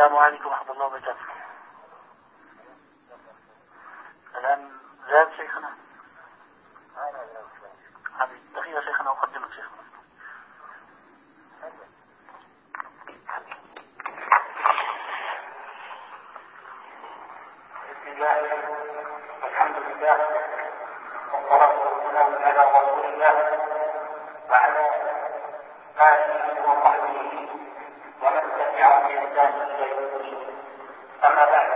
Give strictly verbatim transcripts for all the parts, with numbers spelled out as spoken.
السلام عليكم ورحمة الله وبركاته. الآن زاد شيخنا. حبيب دقيقة شيخنا أقدمك شيخنا. بسم الله والحمد لله والصلاة والسلام على رسول الله وعلى آله وصحبه ومن تبعهم بإحسان إلى يوم الدين. أما بعد،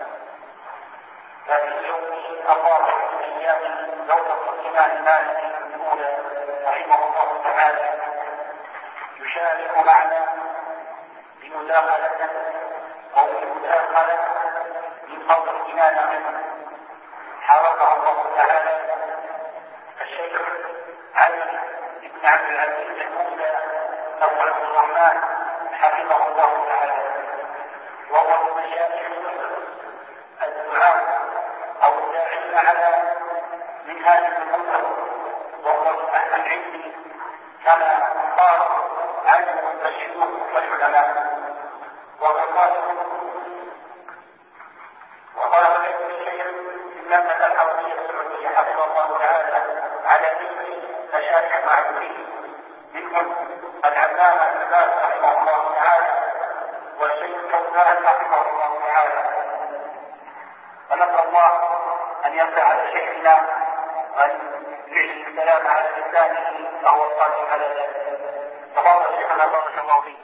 ففي يوم أقام في أيام دورة الإمام مالك الأولى رحمه الله تعالى يشارك معنا بمداخلة أو بمداخلة من فضل الإمام حرقه الله تعالى الشيخ علي بن عبد العزيز المولى أبو عبد الرحمن حفظه الله تعالى، وهو من مشايخ الدعاء أو الداعين على منهاج النبوة، وهو من أهل العلم كما قال عنه الشيوخ والعلماء. وقال وقال ابن الشيخ في المملكة العربية السعودية حفظه الله تعالى على ذكر مشايخ معروفين منهم العلامة ابن باز رحمه الله تعالى والشيخ فوزان حفظه الله تعالى. ونسأل الله أن يرفع على شيخنا وأن يجعل السلام على لسانه فهو القادر على ذلك. تفضل شيخنا بارك الله فيك.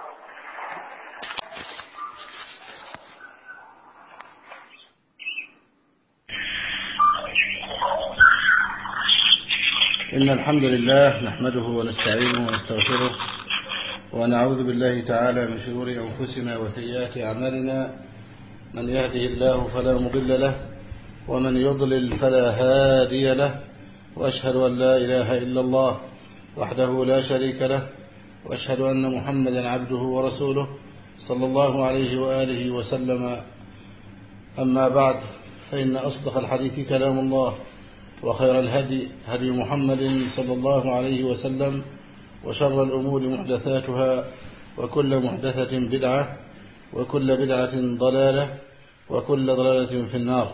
إن الحمد لله نحمده ونستعينه ونستغفره ونعوذ بالله تعالى من شرور أنفسنا وسيئات أعمالنا، من يهده الله فلا مضل له ومن يضلل فلا هادي له، وأشهد أن لا إله إلا الله وحده لا شريك له، وأشهد أن محمدا عبده ورسوله صلى الله عليه وآله وسلم. أما بعد، فإن أصدق الحديث كلام الله، وخير الهدي هدي محمد صلى الله عليه وسلم، وشر الأمور محدثاتها، وكل محدثة بدعة، وكل بدعة ضلالة، وكل ضلالة في النار.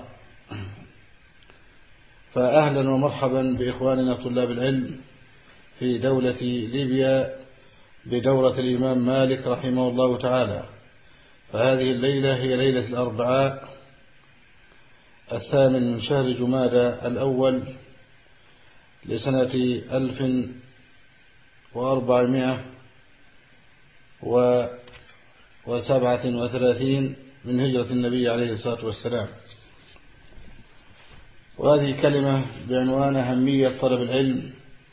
فأهلا ومرحبا بإخواننا طلاب العلم في دولة ليبيا بدورة الإمام مالك رحمه الله تعالى. فهذه الليلة هي ليلة الأربعاء الثامن من شهر جمادى الأول لسنة ألف وأربعمائة وسبعة وثلاثين من هجرة النبي عليه الصلاة والسلام. وهذه كلمة بعنوان أهمية طلب العلم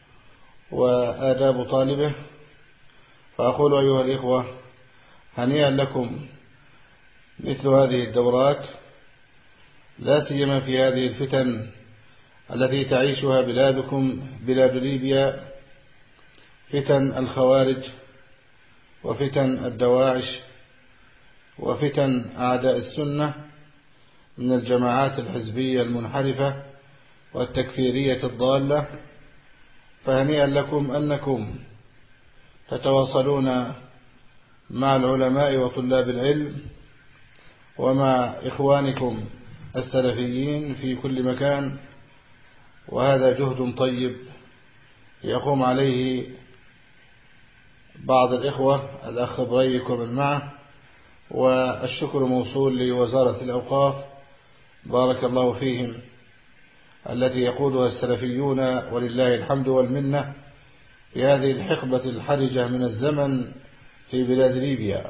وآداب طالبه. فأقول أيها الإخوة، هنيئا لكم مثل هذه الدورات، لا سيما في هذه الفتن التي تعيشها بلادكم بلاد ليبيا، فتن الخوارج وفتن الدواعش وفتن أعداء السنة من الجماعات الحزبية المنحرفة والتكفيرية الضالة. فهنيئا لكم أنكم تتواصلون مع العلماء وطلاب العلم ومع إخوانكم السلفيين في كل مكان، وهذا جهد طيب يقوم عليه بعض الإخوة، الأخ بريك ومن معه، والشكر موصول لوزارة الأوقاف بارك الله فيهم، التي يقودها السلفيون ولله الحمد والمنة في هذه الحقبة الحرجة من الزمن في بلاد ليبيا.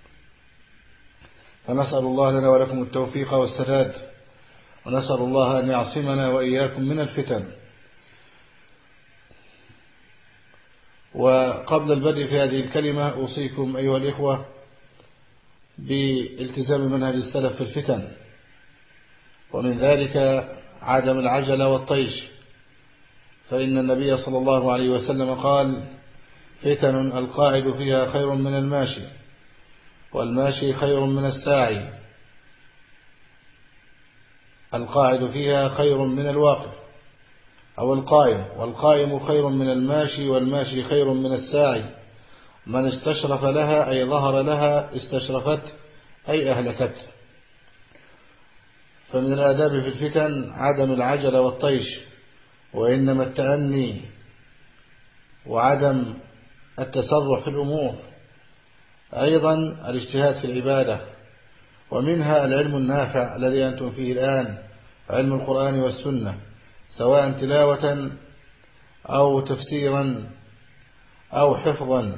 فنسأل الله لنا ولكم التوفيق والسداد، ونسأل الله أن يعصمنا وإياكم من الفتن. وقبل البدء في هذه الكلمة أوصيكم أيها الإخوة بالتزام منهج السلف في الفتن، ومن ذلك عدم العجلة والطيش. فإن النبي صلى الله عليه وسلم قال: فتن القاعد فيها خير من الماشي، والماشي خير من الساعي. القاعد فيها خير من الواقف أو القائم، والقائم خير من الماشي، والماشي خير من الساعي. من استشرف لها أي ظهر لها استشرفت أي أهلكته. فمن الآداب في الفتن عدم العجلة والطيش، وإنما التأني وعدم التسرع في الأمور. أيضا الاجتهاد في العبادة، ومنها العلم النافع الذي أنتم فيه الآن، علم القرآن والسنة، سواء تلاوة أو تفسيرا أو حفظا،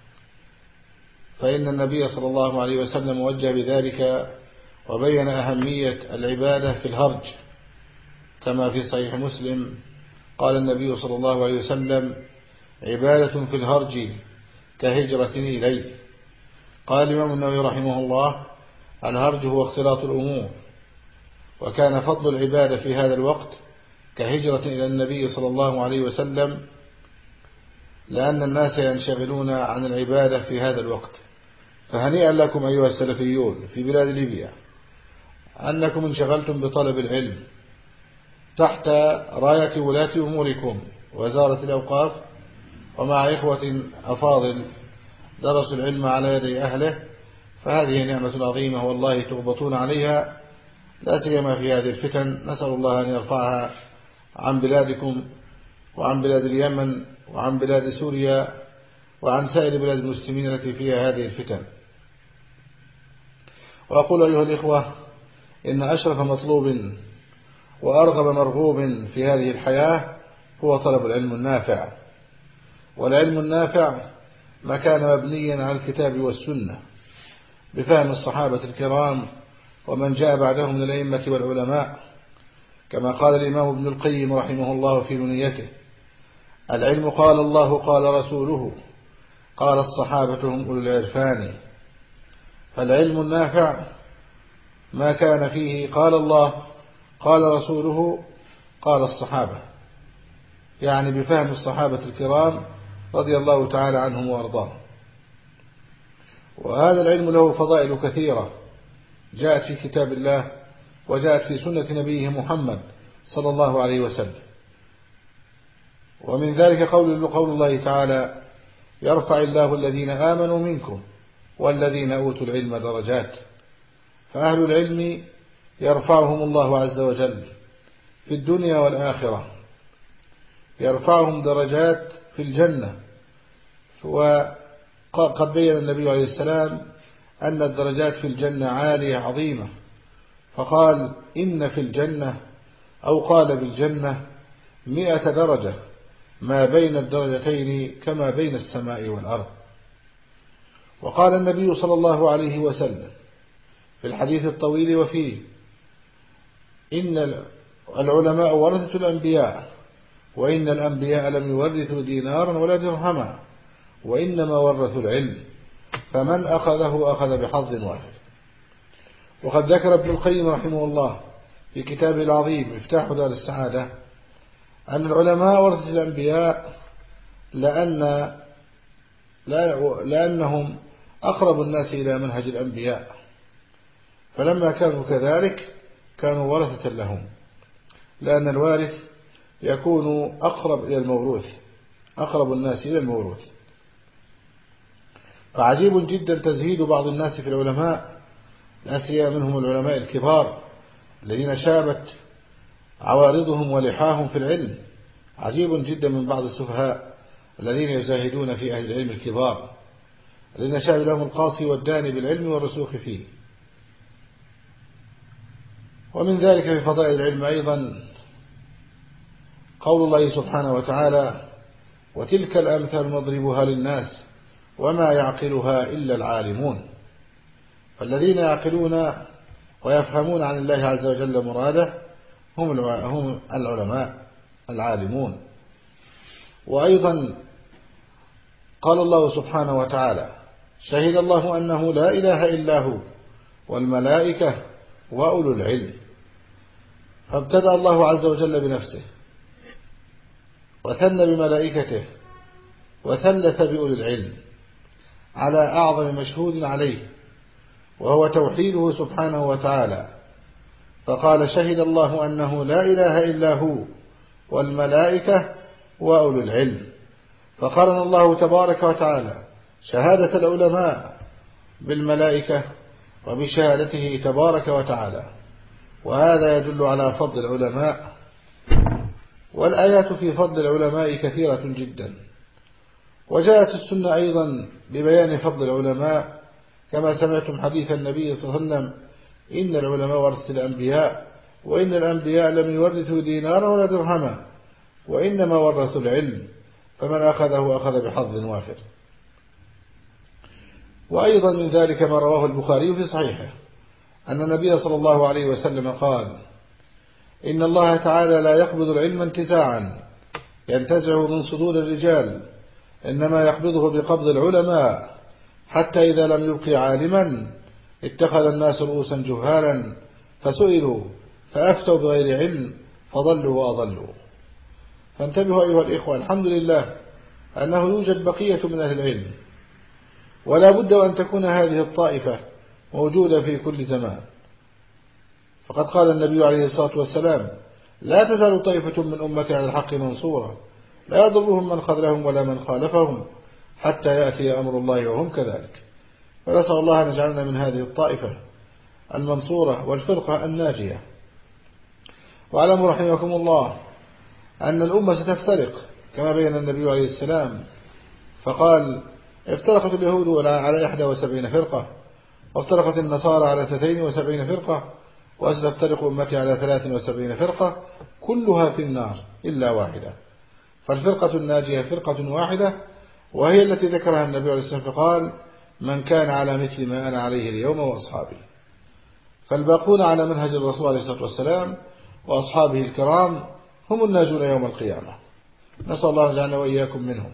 فإن النبي صلى الله عليه وسلم وجه بذلك وبين أهمية العبادة في الهرج، كما في صحيح مسلم قال النبي صلى الله عليه وسلم: عبادة في الهرج كهجرة إلي. قال الإمام النووي رحمه الله: الهرج هو اختلاط الأمور، وكان فضل العبادة في هذا الوقت كهجرة إلى النبي صلى الله عليه وسلم، لأن الناس ينشغلون عن العبادة في هذا الوقت. فهنيئا لكم أيها السلفيون في بلاد ليبيا أنكم انشغلتم بطلب العلم تحت راية ولاة أموركم وزارة الأوقاف، ومع إخوة أفاضل درسوا العلم على يدي أهله، فهذه نعمة عظيمة والله تغبطون عليها، لا سيما في هذه الفتن. نسأل الله أن يرفعها عن بلادكم وعن بلاد اليمن وعن بلاد سوريا وعن سائر بلاد المسلمين التي فيها هذه الفتن. وأقول أيها الإخوة: إن أشرف مطلوب وأرغب مرغوب في هذه الحياة هو طلب العلم النافع، والعلم النافع ما كان مبنيا على الكتاب والسنة بفهم الصحابة الكرام ومن جاء بعدهم من الأئمة والعلماء، كما قال الإمام ابن القيم رحمه الله في نونيته: العلم قال الله قال رسوله قال الصحابة هم أولو العرفان. فالعلم النافع ما كان فيه قال الله قال رسوله قال الصحابة، يعني بفهم الصحابة الكرام رضي الله تعالى عنهم وأرضاهم. وهذا العلم له فضائل كثيرة جاءت في كتاب الله وجاءت في سنة نبيه محمد صلى الله عليه وسلم. ومن ذلك قول, قول الله تعالى: يرفع الله الذين آمنوا منكم والذين أوتوا العلم درجات. فأهل العلم يرفعهم الله عز وجل في الدنيا والآخرة، يرفعهم درجات في الجنة. وقد بين النبي عليه السلام أن الدرجات في الجنة عالية عظيمة، فقال: إن في الجنة، أو قال بالجنة، مئة درجة ما بين الدرجتين كما بين السماء والأرض. وقال النبي صلى الله عليه وسلم في الحديث الطويل وفيه: إن العلماء ورثة الأنبياء، وإن الأنبياء لم يورثوا دينارا ولا درهما، وإنما ورثوا العلم، فمن أخذه أخذ بحظ وافر. وقد ذكر ابن القيم رحمه الله في كتابه العظيم مفتاح دار السعادة أن العلماء ورثة الأنبياء لأن لأنهم أقرب الناس إلى منهج الأنبياء، فلما كانوا كذلك كانوا ورثة لهم، لأن الوارث يكون أقرب إلى الموروث، أقرب الناس إلى الموروث. فعجيب جدا تزهيد بعض الناس في العلماء، لا سيما منهم العلماء الكبار الذين شابت عوارضهم ولحاهم في العلم. عجيب جدا من بعض السفهاء الذين يزاهدون في أهل العلم الكبار الذين شهد لهم القاصي والداني بالعلم والرسوخ فيه. ومن ذلك في فضائل العلم أيضا قول الله سبحانه وتعالى: وتلك الأمثال نضربها للناس وما يعقلها إلا العالمون. فالذين يعقلون ويفهمون عن الله عز وجل مراده هم هم العلماء العالمون. وأيضا قال الله سبحانه وتعالى: شهد الله أنه لا إله إلا هو والملائكة وأولو العلم. فابتدأ الله عز وجل بنفسه وثنى بملائكته وثلث بأولي العلم على أعظم مشهود عليه، وهو توحيده سبحانه وتعالى. فقال: شهد الله أنه لا إله إلا هو والملائكة وأولو العلم. فقارن الله تبارك وتعالى شهادة العلماء بالملائكة وبشهادته تبارك وتعالى، وهذا يدل على فضل العلماء. والآيات في فضل العلماء كثيرة جدا، وجاءت السنة أيضا ببيان فضل العلماء، كما سمعتم حديث النبي صلى الله عليه وسلم: إن العلماء ورثة الأنبياء، وإن الأنبياء لم يورثوا دينارا ولا درهما، وإنما ورثوا العلم، فمن أخذه أخذ بحظ وافر. وأيضا من ذلك ما رواه البخاري في صحيحه أن النبي صلى الله عليه وسلم قال: إن الله تعالى لا يقبض العلم انتزاعا ينتزع من صدور الرجال، إنما يقبضه بقبض العلماء، حتى إذا لم يبق عالما اتخذ الناس رؤوسا جهالا فسئلوا فأفتوا بغير علم فضلوا وأضلوا. فانتبهوا أيها الإخوة، الحمد لله أنه يوجد بقية من أهل العلم، ولا بد أن تكون هذه الطائفة موجودة في كل زمان. فقد قال النبي عليه الصلاة والسلام: لا تزال طائفة من أمتي على الحق منصورة، لا يضرهم من خذلهم ولا من خالفهم حتى يأتي أمر الله وهم كذلك. فنسأل الله أن يجعلنا من هذه الطائفة المنصورة والفرقة الناجية. واعلموا رحمكم الله أن الأمة ستفترق كما بين النبي عليه السلام، فقال: افترقت اليهود على إحدى وسبعين فرقة، وافترقت النصارى على اثنتين وسبعين فرقة، وستفترق أمتي على ثلاث وسبعين فرقة، كلها في النار إلا واحدة. فالفرقة الناجية فرقة واحدة، وهي التي ذكرها النبي عليه السلام فقال: من كان على مثل ما أنا عليه اليوم وأصحابي. فالباقون على منهج الرسول عليه الصلاة والسلام وأصحابه الكرام هم الناجون يوم القيامة، نسأل الله أن يجعلنا وإياكم منهم.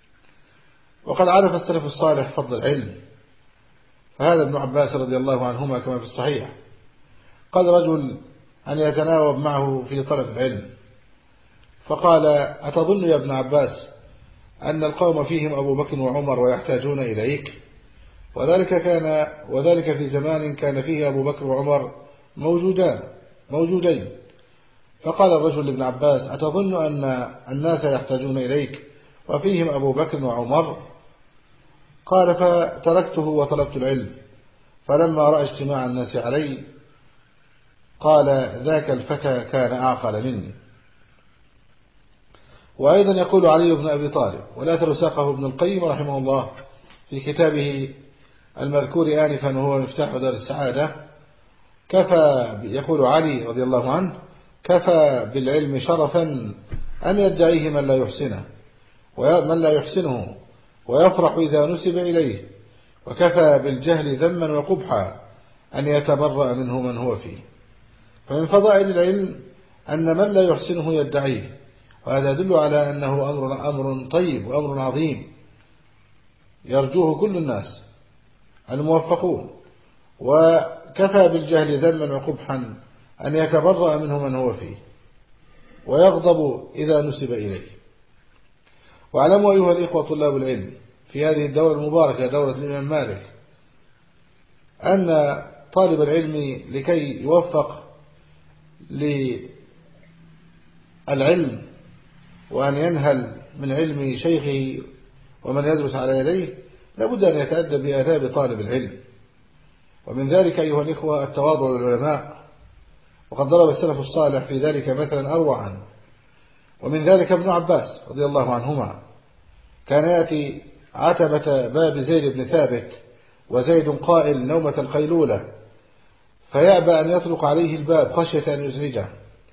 وقد عرف السلف الصالح فضل العلم، فهذا ابن عباس رضي الله عنهما كما في الصحيح قال رجل أن يتناوب معه في طلب العلم، فقال: أتظن يا ابن عباس أن القوم فيهم أبو بكر وعمر ويحتاجون إليك؟ وذلك كان وذلك في زمان كان فيه أبو بكر وعمر موجودان موجودين. فقال الرجل لابن عباس: أتظن أن الناس يحتاجون إليك وفيهم أبو بكر وعمر؟ قال: فتركته وطلبت العلم، فلما رأى اجتماع الناس علي قال: ذاك الفتى كان أعقل مني. وأيضا يقول علي بن أبي طالب، والأثر ساقه ابن القيم رحمه الله في كتابه المذكور آنفا وهو مفتاح دار السعادة: كفى، يقول علي رضي الله عنه: كفى بالعلم شرفا أن يدعيه من لا يحسنه ومن لا يحسنه ويفرح إذا نسب إليه، وكفى بالجهل ذما وقبحا أن يتبرأ منه من هو فيه. فمن فضائل العلم أن من لا يحسنه يدعيه، وهذا يدل على أنه أمر, أمر طيب وأمر عظيم يرجوه كل الناس الموفقون. وكفى بالجهل ذما وقبحا أن يتبرأ منه من هو فيه ويغضب إذا نسب إليه. واعلموا أيها الإخوة طلاب العلم في هذه الدورة المباركة دورة الإمام مالك أن طالب العلم لكي يوفق للعلم وأن ينهل من علم شيخه ومن يدرس على يديه لابد أن يتأدب بآداب طالب العلم. ومن ذلك أيها الإخوة التواضع للعلماء، وقد ضرب السلف الصالح في ذلك مثلا أروعا. ومن ذلك ابن عباس رضي الله عنهما كان يأتي عتبة باب زيد بن ثابت وزيد قائل نومة القيلولة، فيأبى أن يطرق عليه الباب خشية أن يزعجه،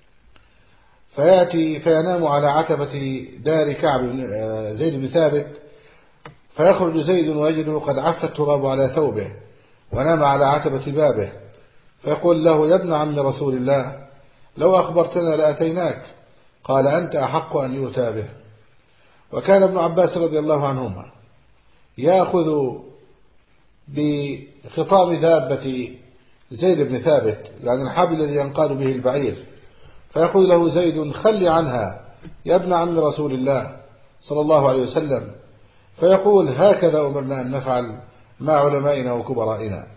فيأتي فينام على عتبة دار كعب زيد بن ثابت، فيخرج زيد ويجده قد عف التراب على ثوبه ونام على عتبة بابه، فيقول له: يا ابن عم رسول الله، لو أخبرتنا لأتيناك. قال: أنت أحق أن يؤتى به. وكان ابن عباس رضي الله عنهما يأخذ بخطام دابة زيد بن ثابت، يعني الحبل الذي ينقاد به البعير، فيقول له زيد: خل عنها يا ابن عم رسول الله صلى الله عليه وسلم. فيقول: هكذا أمرنا أن نفعل مع علمائنا وكبرائنا.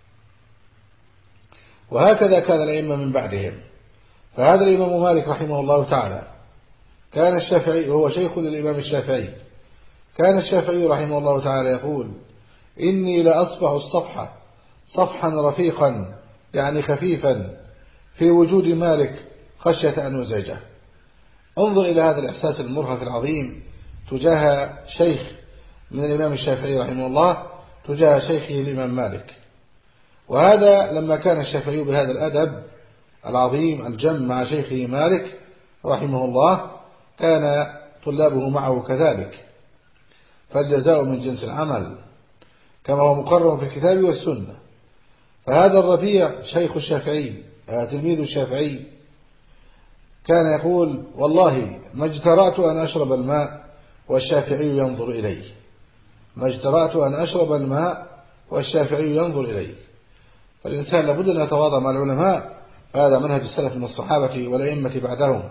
وهكذا كان الأئمة من بعدهم. فهذا الإمام مالك رحمه الله تعالى كان الشافعي، وهو شيخ للإمام الشافعي، كان الشافعي رحمه الله تعالى يقول: إني لأصفح الصفحة صفحا رفيقا يعني خفيفا في وجود مالك خشية أن يزعجه. انظر إلى هذا الإحساس المرهف العظيم تجاه شيخ من الإمام الشافعي رحمه الله تجاه شيخه الإمام مالك. وهذا لما كان الشافعي بهذا الأدب العظيم الجم مع شيخه مالك رحمه الله كان طلابه معه كذلك، فالجزاء من جنس العمل كما هو مقرر في الكتاب والسنة. فهذا الربيع شيخ الشافعي تلميذ الشافعي كان يقول والله ما اجترأت أن أشرب الماء والشافعي ينظر إلي، ما اجترأت أن أشرب الماء والشافعي ينظر إلي. فالإنسان لابد أن يتواضع مع العلماء، هذا منهج السلف من الصحابة والأئمة بعدهم.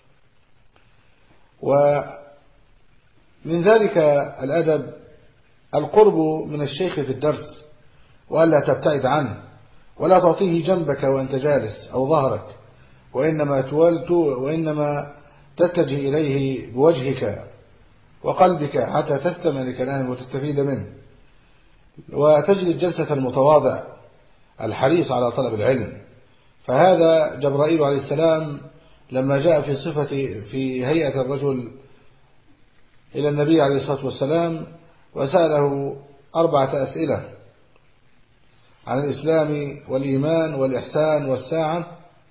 ومن ذلك الأدب القرب من الشيخ في الدرس وألا تبتعد عنه ولا تعطيه جنبك وأنت جالس أو ظهرك، وإنما تولت وإنما تتجه إليه بوجهك وقلبك حتى تستمع لكلامه وتستفيد منه، وتجري الجلسة المتواضع الحريص على طلب العلم. فهذا جبرائيل عليه السلام لما جاء في صفة في هيئة الرجل إلى النبي عليه الصلاة والسلام وسأله أربعة أسئلة عن الإسلام والإيمان والإحسان والساعة،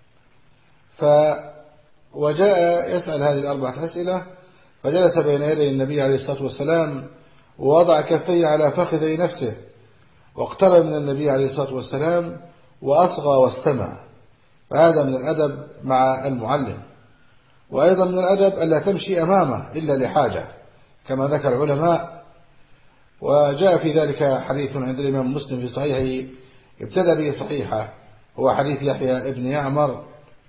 وجاء يسأل هذه الأربعة أسئلة فجلس بين يدي النبي عليه الصلاة والسلام ووضع كفيه على فخذي نفسه واقترب من النبي عليه الصلاة والسلام وأصغى واستمع. فهذا من الأدب مع المعلم. وأيضا من الأدب ألا تمشي أمامه إلا لحاجة كما ذكر العلماء. وجاء في ذلك حديث عند الإمام مسلم في صحيحه ابتدى به صحيحة، هو حديث يحيى ابن يعمر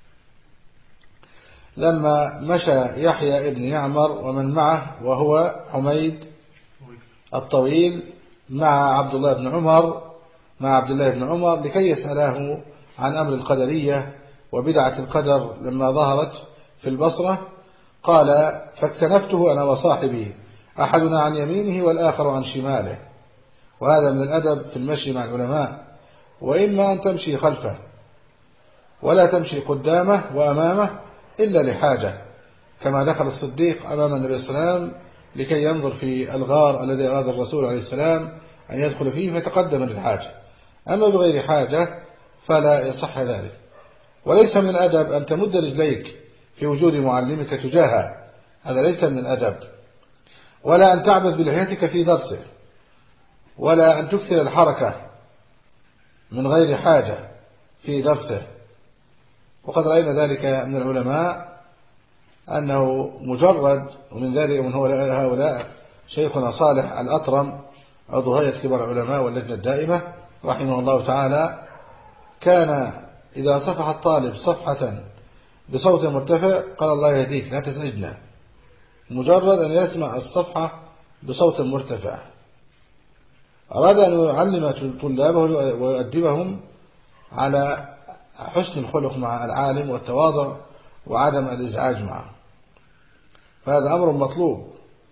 لما مشى يحيى ابن يعمر ومن معه وهو حميد الطويل مع عبد الله بن عمر مع عبد الله بن عمر لكي يسأله عن أمر القدرية وبدعة القدر لما ظهرت في البصرة. قال فاكتنفته أنا وصاحبي أحدنا عن يمينه والآخر عن شماله. وهذا من الأدب في المشي مع العلماء، وإما أن تمشي خلفه ولا تمشي قدامه وأمامه إلا لحاجة، كما دخل الصديق أمام النبي صلى الله عليه وسلم لكي ينظر في الغار الذي أراد الرسول عليه السلام أن يدخل فيه فتقدم للحاجة. أما بغير حاجة فلا يصح ذلك. وليس من الأدب أن تمد رجليك في وجود معلمك تجاهه، هذا ليس من الأدب. ولا أن تعبث بلحيتك في درسه، ولا أن تكثر الحركة من غير حاجة في درسه. وقد رأينا ذلك من العلماء أنه مجرد، ومن ذلك من هو هؤلاء شيخنا صالح الأطرم عضو هيئة كبار العلماء واللجنة الدائمة رحمه الله تعالى، كان إذا صفح الطالب صفحة بصوت مرتفع قال الله يهديك لا تزعجنا، مجرد أن يسمع الصفحة بصوت مرتفع. أراد أن يعلم طلابه ويؤدبهم على حسن الخلق مع العالم والتواضع وعدم الإزعاج معه، فهذا أمر مطلوب.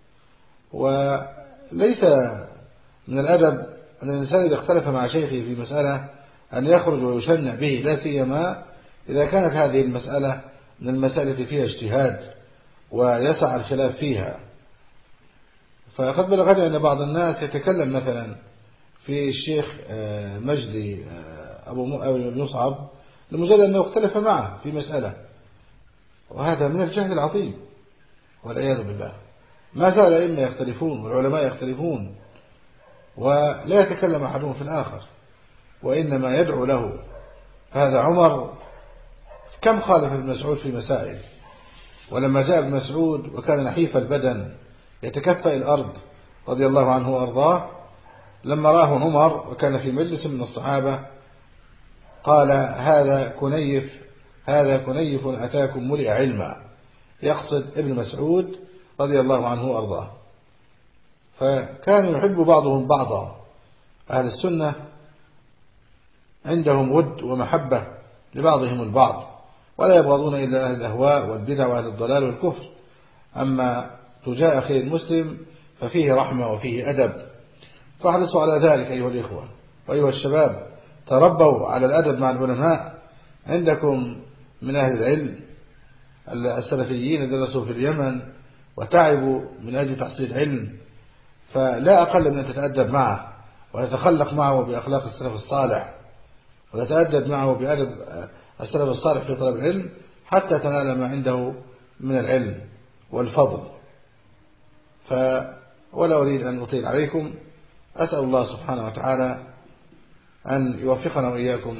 وليس من الأدب أن الإنسان إذا اختلف مع شيخه في مسألة أن يخرج ويشنع به، لا سيما إذا كانت هذه المسألة من المسألة فيها اجتهاد ويسع الخلاف فيها. فقد بلغني أن بعض الناس يتكلم مثلا في الشيخ مجدي أبو مصعب لمجرد أنه اختلف معه في مسألة، وهذا من الجهل العظيم والعياذ بالله. ما زال الأئمة يختلفون والعلماء يختلفون، ولا يتكلم أحدهم في الآخر وإنما يدعو له. هذا عمر كم خالف ابن مسعود في مسائل، ولما جاء ابن مسعود وكان نحيف البدن يتكفأ الأرض رضي الله عنه وأرضاه، لما راه عمر وكان في مجلس من الصحابة قال هذا كنيف هذا كنيف أتاكم ملئ علما، يقصد ابن مسعود رضي الله عنه وأرضاه. فكانوا يحب بعضهم بعضا، أهل السنة عندهم ود ومحبة لبعضهم البعض، ولا يبغضون إلا أهل الأهواء والبدع وأهل الضلال والكفر. أما تجاه أخي المسلم ففيه رحمة وفيه أدب، فاحرصوا على ذلك أيها الإخوة وأيها الشباب، تربوا على الأدب مع العلماء عندكم من أهل العلم السلفيين درسوا في اليمن وتعبوا من أجل تحصيل علم، فلا أقل من أن تتأدب معه وتتخلق معه بأخلاق السلف الصالح وتتأدب معه بأدب السلف الصالح في طلب العلم حتى تنال ما عنده من العلم والفضل. ف ولا أريد أن أطيل عليكم، أسأل الله سبحانه وتعالى أن يوفقنا وإياكم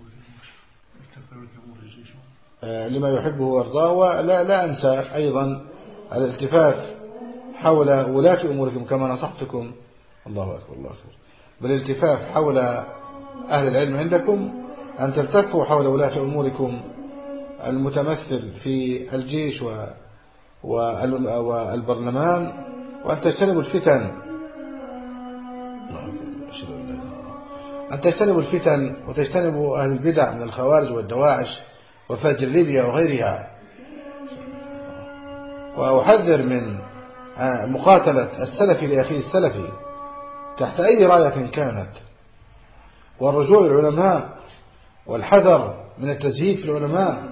لما يحبه ويرضاه. ولا لا أنسى أيضا الالتفاف حول ولاة أموركم كما نصحتكم، الله أكبر الله أكبر، بالالتفاف حول أهل العلم عندكم، أن تلتفوا حول ولاة أموركم المتمثل في الجيش والبرلمان، وأن تجتنبوا الفتن أن تجتنبوا الفتن وتجتنبوا أهل البدع من الخوارج والدواعش وفجر ليبيا وغيرها. وأحذر من مقاتلة السلفي لأخيه السلفي تحت أي راية كانت، والرجوع للعلماء والحذر من التزهيد في العلماء،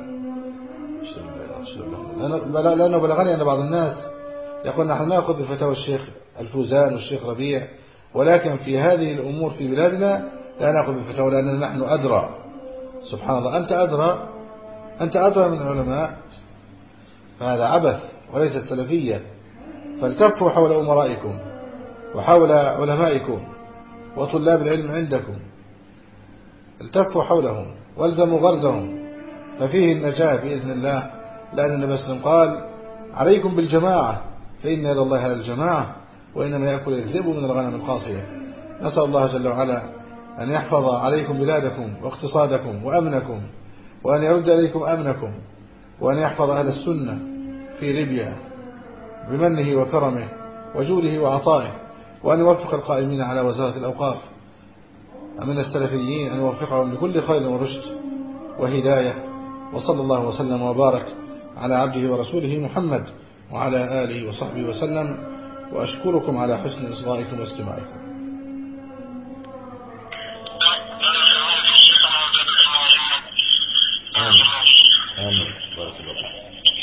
لأنه بلغني أن بعض الناس يقول نحن نأخذ بفتاوى الشيخ الفوزان والشيخ ربيع، ولكن في هذه الأمور في بلادنا لا نأخذ بفتاوى لأننا نحن أدرى. سبحان الله، أنت أدرى أنت أدرى من العلماء، فهذا عبث وليست سلفية. فالتفوا حول أمرائكم وحول علمائكم وطلاب العلم عندكم، التفوا حولهم والزموا غرزهم، ففيه النجاة بإذن الله. لأن النبي صلى الله عليه وسلم قال عليكم بالجماعة فإن يد الله على الجماعة وإنما يأكل الذئب من الغنم القاصية. نسأل الله جل وعلا أن يحفظ عليكم بلادكم واقتصادكم وأمنكم، وأن يرد إليكم أمنكم، وأن يحفظ أهل السنة في ليبيا بمنه وكرمه وجوده وعطائه، وأن يوفق القائمين على وزارة الأوقاف من السلفيين، أن يوفقهم لكل خير ورشد وهداية. وصلى الله وسلم وبارك على عبده ورسوله محمد وعلى آله وصحبه وسلم، وأشكركم على حسن إصغائكم واستماعكم. آمين. آمين. بارك الله فيك.